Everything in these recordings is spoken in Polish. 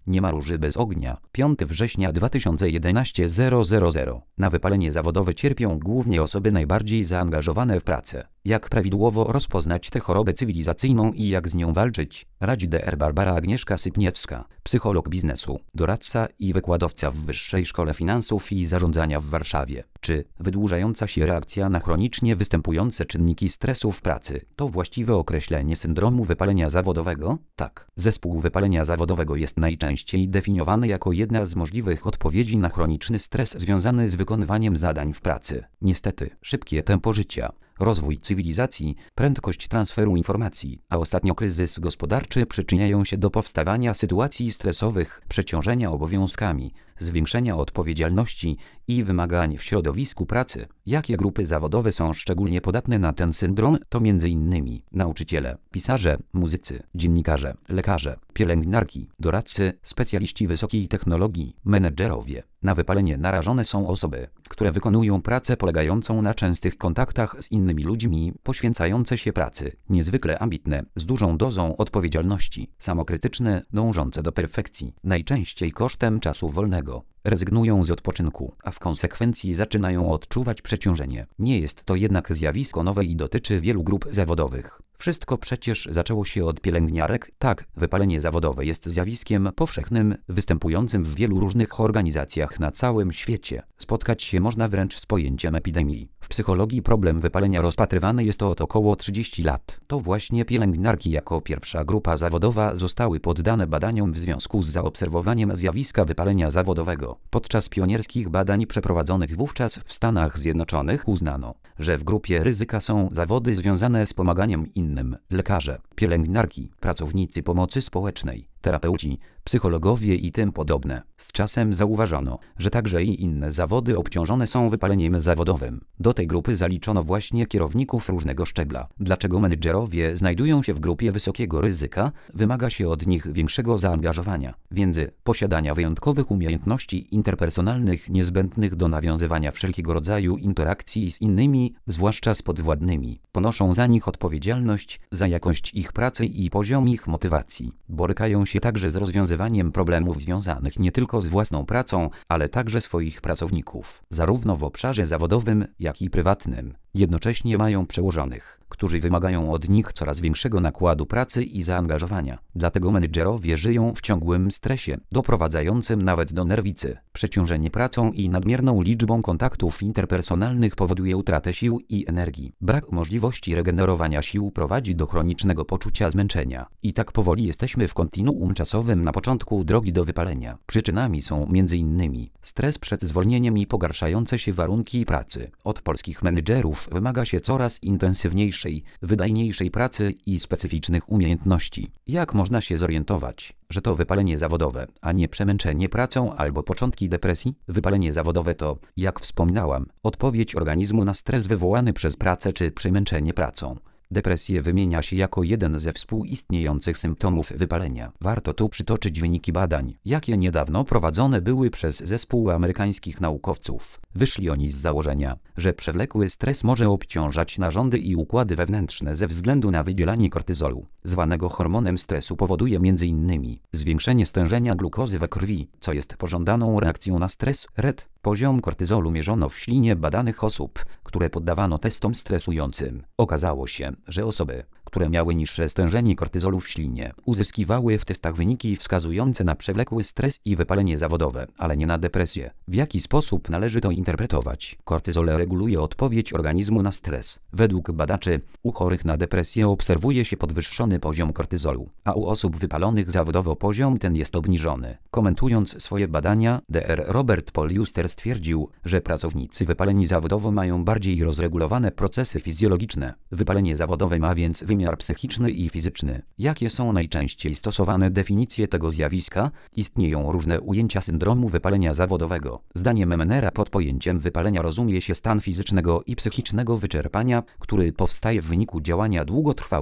Nie ma róży bez ognia. 5 września 2011 000. Na wypalenie zawodowe cierpią głównie osoby najbardziej zaangażowane w pracę. Jak prawidłowo rozpoznać tę chorobę cywilizacyjną i jak z nią walczyć, radzi Dr Barbara Agnieszka Sypniewska, psycholog biznesu, doradca i wykładowca w Wyższej Szkole Finansów i Zarządzania w Warszawie. Czy wydłużająca się reakcja na chronicznie występujące czynniki stresu w pracy to właściwe określenie syndromu wypalenia zawodowego? Tak. Zespół wypalenia zawodowego jest najczęściej definiowany jako jedna z możliwych odpowiedzi na chroniczny stres związany z wykonywaniem zadań w pracy. Niestety, szybkie tempo życia, rozwój cywilizacji, prędkość transferu informacji, a ostatnio kryzys gospodarczy przyczyniają się do powstawania sytuacji stresowych, przeciążenia obowiązkami, zwiększenia odpowiedzialności i wymagań w środowisku pracy. Jakie grupy zawodowe są szczególnie podatne na ten syndrom? To m.in. nauczyciele, pisarze, muzycy, dziennikarze, lekarze, pielęgniarki, doradcy, specjaliści wysokiej technologii, menedżerowie. Na wypalenie narażone są osoby, które wykonują pracę polegającą na częstych kontaktach z innymi ludźmi, poświęcające się pracy, niezwykle ambitne, z dużą dozą odpowiedzialności, samokrytyczne, dążące do perfekcji, najczęściej kosztem czasu wolnego. Rezygnują z odpoczynku, a w konsekwencji zaczynają odczuwać przeciążenie. Nie jest to jednak zjawisko nowe i dotyczy wielu grup zawodowych. Wszystko przecież zaczęło się od pielęgniarek. Tak, wypalenie zawodowe jest zjawiskiem powszechnym, występującym w wielu różnych organizacjach na całym świecie. Spotkać się można wręcz z pojęciem epidemii. W psychologii problem wypalenia rozpatrywany jest od około 30 lat. To właśnie pielęgniarki jako pierwsza grupa zawodowa zostały poddane badaniom w związku z zaobserwowaniem zjawiska wypalenia zawodowego. Podczas pionierskich badań przeprowadzonych wówczas w Stanach Zjednoczonych uznano, że w grupie ryzyka są zawody związane z pomaganiem innym, lekarze, pielęgniarki, pracownicy pomocy społecznej, terapeuci, psychologowie i tym podobne. Z czasem zauważono, że także i inne zawody obciążone są wypaleniem zawodowym. Do tej grupy zaliczono właśnie kierowników różnego szczebla. Dlaczego menedżerowie znajdują się w grupie wysokiego ryzyka? Wymaga się od nich większego zaangażowania, wiedzy, posiadania wyjątkowych umiejętności interpersonalnych niezbędnych do nawiązywania wszelkiego rodzaju interakcji z innymi, zwłaszcza z podwładnymi. Ponoszą za nich odpowiedzialność za jakość ich pracy i poziom ich motywacji. Borykają się także z rozwiązywaniem problemów związanych nie tylko z własną pracą, ale także swoich pracowników, zarówno w obszarze zawodowym, jak i prywatnym. Jednocześnie mają przełożonych, którzy wymagają od nich coraz większego nakładu pracy i zaangażowania. Dlatego menedżerowie żyją w ciągłym stresie, doprowadzającym nawet do nerwicy. Przeciążenie pracą i nadmierną liczbą kontaktów interpersonalnych powoduje utratę sił i energii. Brak możliwości regenerowania sił prowadzi do chronicznego poczucia zmęczenia. I tak powoli jesteśmy w kontinuum czasowym na początku drogi do wypalenia. Przyczynami są m.in. stres przed zwolnieniem i pogarszające się warunki pracy. Od polskich menedżerów wymaga się coraz intensywniejszej, wydajniejszej pracy i specyficznych umiejętności. Jak można się zorientować, że to wypalenie zawodowe, a nie przemęczenie pracą albo początki depresji? Wypalenie zawodowe to, jak wspominałam, odpowiedź organizmu na stres wywołany przez pracę czy przemęczenie pracą. Depresję wymienia się jako jeden ze współistniejących symptomów wypalenia. Warto tu przytoczyć wyniki badań, jakie niedawno prowadzone były przez zespół amerykańskich naukowców. Wyszli oni z założenia, że przewlekły stres może obciążać narządy i układy wewnętrzne ze względu na wydzielanie kortyzolu, zwanego hormonem stresu. Powoduje m.in. zwiększenie stężenia glukozy we krwi, co jest pożądaną reakcją na stres. Poziom kortyzolu mierzono w ślinie badanych osób, które poddawano testom stresującym. Okazało się, że osoby, które miały niższe stężenie kortyzolu w ślinie, uzyskiwały w testach wyniki wskazujące na przewlekły stres i wypalenie zawodowe, ale nie na depresję. W jaki sposób należy to interpretować? Kortyzol reguluje odpowiedź organizmu na stres. Według badaczy, u chorych na depresję obserwuje się podwyższony poziom kortyzolu, a u osób wypalonych zawodowo poziom ten jest obniżony. Komentując swoje badania, dr Robert Paul Juster stwierdził, że pracownicy wypaleni zawodowo mają bardziej rozregulowane procesy fizjologiczne. Wypalenie zawodowe ma więc wymiar psychiczny i fizyczny. Jakie są najczęściej stosowane definicje tego zjawiska? Istnieją różne ujęcia syndromu wypalenia zawodowego. Zdaniem Mennera pod pojęciem wypalenia rozumie się stan fizycznego i psychicznego wyczerpania, który powstaje w wyniku działania długotrwałych,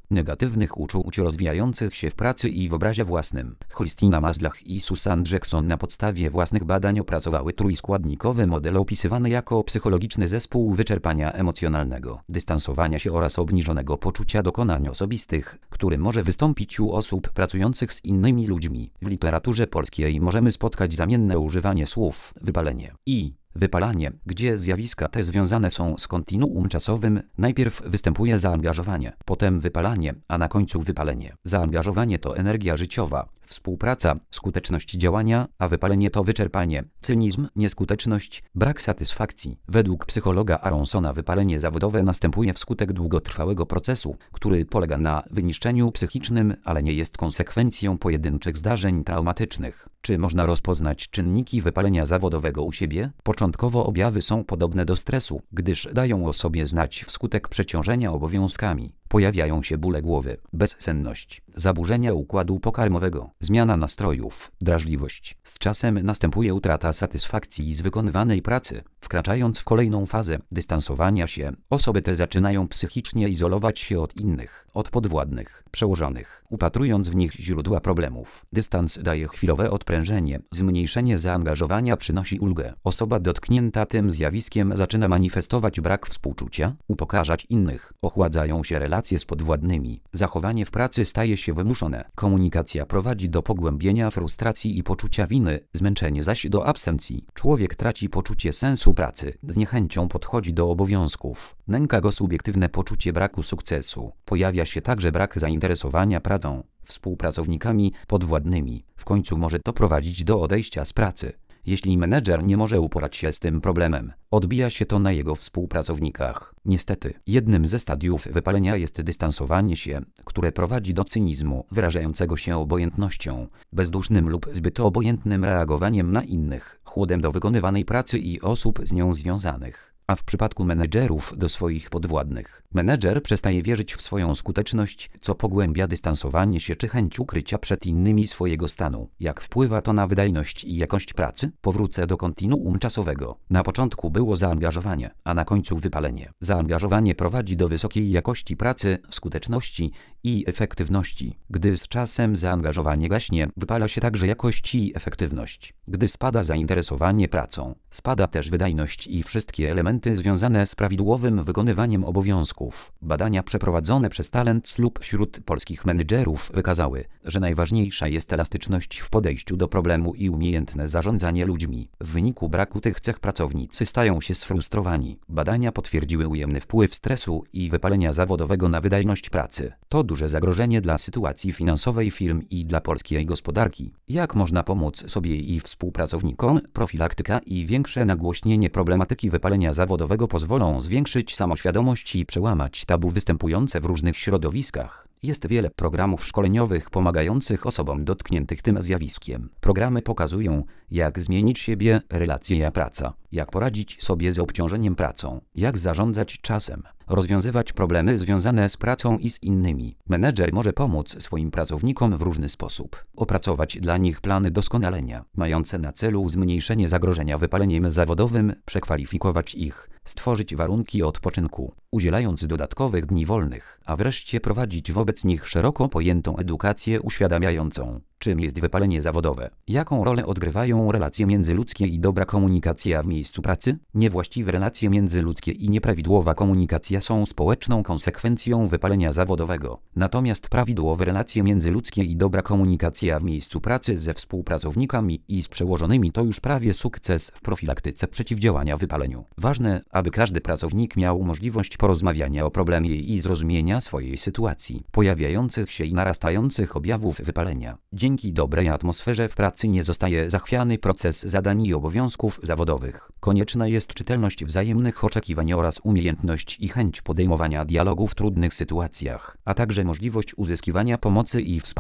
negatywnych uczuć rozwijających się w pracy i w obrazie własnym. Christina Maslach i Susan Jackson na podstawie własnych badań opracowały trójskładnikowy model opisywany jako psychologiczny zespół wyczerpania emocjonalnego, dystansowania się oraz obniżonego poczucia dokonań osobistych, który może wystąpić u osób pracujących z innymi ludźmi. W literaturze polskiej możemy spotkać zamienne używanie słów wypalenie i wypalanie, gdzie zjawiska te związane są z kontinuum czasowym. Najpierw występuje zaangażowanie, potem wypalanie, a na końcu wypalenie. Zaangażowanie to energia życiowa, współpraca, skuteczność działania, a wypalenie to wyczerpanie, cynizm, nieskuteczność, brak satysfakcji. Według psychologa Aronsona wypalenie zawodowe następuje wskutek długotrwałego procesu, który polega na wyniszczeniu psychicznym, ale nie jest konsekwencją pojedynczych zdarzeń traumatycznych. Czy można rozpoznać czynniki wypalenia zawodowego u siebie? Początkowo objawy są podobne do stresu, gdyż dają o sobie znać wskutek przeciążenia obowiązkami. Pojawiają się bóle głowy, bezsenność, zaburzenia układu pokarmowego, zmiana nastrojów, drażliwość. Z czasem następuje utrata satysfakcji z wykonywanej pracy. Wkraczając w kolejną fazę dystansowania się, osoby te zaczynają psychicznie izolować się od innych, od podwładnych, przełożonych, upatrując w nich źródła problemów. Dystans daje chwilowe odprężenie, zmniejszenie zaangażowania przynosi ulgę. Osoba dotknięta tym zjawiskiem zaczyna manifestować brak współczucia, upokarzać innych, ochładzają się relacje z podwładnymi. Zachowanie w pracy staje się wymuszone. Komunikacja prowadzi do pogłębienia frustracji i poczucia winy, zmęczenie zaś do absencji. Człowiek traci poczucie sensu pracy, z niechęcią podchodzi do obowiązków. Nęka go subiektywne poczucie braku sukcesu. Pojawia się także brak zainteresowania pracą, współpracownikami, podwładnymi. W końcu może to prowadzić do odejścia z pracy. Jeśli menedżer nie może uporać się z tym problemem, odbija się to na jego współpracownikach. Niestety, jednym ze stadiów wypalenia jest dystansowanie się, które prowadzi do cynizmu, wyrażającego się obojętnością, bezdusznym lub zbyt obojętnym reagowaniem na innych, chłodem do wykonywanej pracy i osób z nią związanych. A w przypadku menedżerów do swoich podwładnych. Menedżer przestaje wierzyć w swoją skuteczność, co pogłębia dystansowanie się czy chęć ukrycia przed innymi swojego stanu. Jak wpływa to na wydajność i jakość pracy? Powrócę do kontinuum czasowego. Na początku było zaangażowanie, a na końcu wypalenie. Zaangażowanie prowadzi do wysokiej jakości pracy, skuteczności i efektywności. Gdy z czasem zaangażowanie gaśnie, wypala się także jakość i efektywność. Gdy spada zainteresowanie pracą, spada też wydajność i wszystkie elementy związane z prawidłowym wykonywaniem obowiązków. Badania przeprowadzone przez Talent Lub wśród polskich menedżerów wykazały, że najważniejsza jest elastyczność w podejściu do problemu i umiejętne zarządzanie ludźmi. W wyniku braku tych cech pracownicy stają się sfrustrowani. Badania potwierdziły ujemny wpływ stresu i wypalenia zawodowego na wydajność pracy. To duże zagrożenie dla sytuacji finansowej firm i dla polskiej gospodarki. Jak można pomóc sobie i współpracownikom? Profilaktyka i większe nagłośnienie problematyki wypalenia zawodowego pozwolą zwiększyć samoświadomość i przełamać tabu występujące w różnych środowiskach. Jest wiele programów szkoleniowych pomagających osobom dotkniętych tym zjawiskiem. Programy pokazują, jak zmienić siebie, relacje a praca, jak poradzić sobie z obciążeniem pracą, jak zarządzać czasem, rozwiązywać problemy związane z pracą i z innymi. Menedżer może pomóc swoim pracownikom w różny sposób. Opracować dla nich plany doskonalenia, mające na celu zmniejszenie zagrożenia wypaleniem zawodowym, przekwalifikować ich, stworzyć warunki odpoczynku, udzielając dodatkowych dni wolnych, a wreszcie prowadzić wobec nich szeroko pojętą edukację uświadamiającą, czym jest wypalenie zawodowe, jaką rolę odgrywają relacje międzyludzkie i dobra komunikacja w miejscu pracy. Niewłaściwe relacje międzyludzkie i nieprawidłowa komunikacja są społeczną konsekwencją wypalenia zawodowego. Natomiast prawidłowe relacje międzyludzkie i dobra komunikacja w miejscu pracy ze współpracownikami i z przełożonymi to już prawie sukces w profilaktyce przeciwdziałania wypaleniu. Ważne, aby każdy pracownik miał możliwość porozmawiania o problemie i zrozumienia swojej sytuacji, pojawiających się i narastających objawów wypalenia. Dzięki dobrej atmosferze w pracy nie zostaje zachwiany proces zadań i obowiązków zawodowych. Konieczna jest czytelność wzajemnych oczekiwań oraz umiejętność i chęć podejmowania dialogu w trudnych sytuacjach, a także możliwość uzyskiwania pomocy i wsparcia.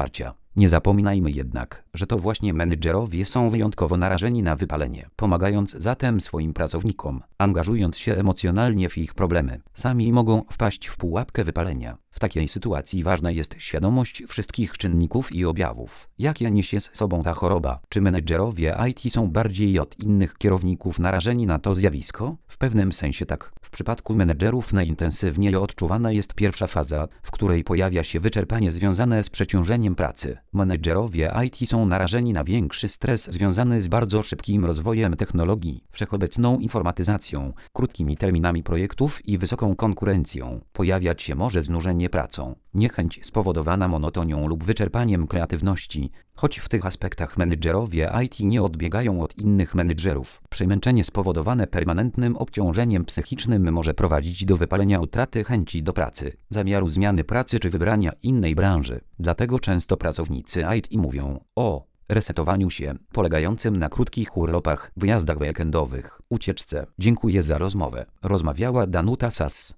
Nie zapominajmy jednak, że to właśnie menedżerowie są wyjątkowo narażeni na wypalenie. Pomagając zatem swoim pracownikom, angażując się emocjonalnie w ich problemy, sami mogą wpaść w pułapkę wypalenia. W takiej sytuacji ważna jest świadomość wszystkich czynników i objawów, jakie niesie z sobą ta choroba. Czy menedżerowie IT są bardziej od innych kierowników narażeni na to zjawisko? W pewnym sensie tak. W przypadku menedżerów najintensywniej odczuwana jest pierwsza faza, w której pojawia się wyczerpanie związane z przeciążeniem pracy. Menedżerowie IT są narażeni na większy stres związany z bardzo szybkim rozwojem technologii, wszechobecną informatyzacją, krótkimi terminami projektów i wysoką konkurencją. Pojawiać się może znużenie pracą, niechęć spowodowana monotonią lub wyczerpaniem kreatywności, choć w tych aspektach menedżerowie IT nie odbiegają od innych menedżerów. Przemęczenie spowodowane permanentnym obciążeniem psychicznym może prowadzić do wypalenia, utraty chęci do pracy, zamiaru zmiany pracy czy wybrania innej branży. Dlatego często pracownicy IT mówią o resetowaniu się, polegającym na krótkich urlopach, wyjazdach weekendowych, ucieczce. Dziękuję za rozmowę. Rozmawiała Danuta Sas.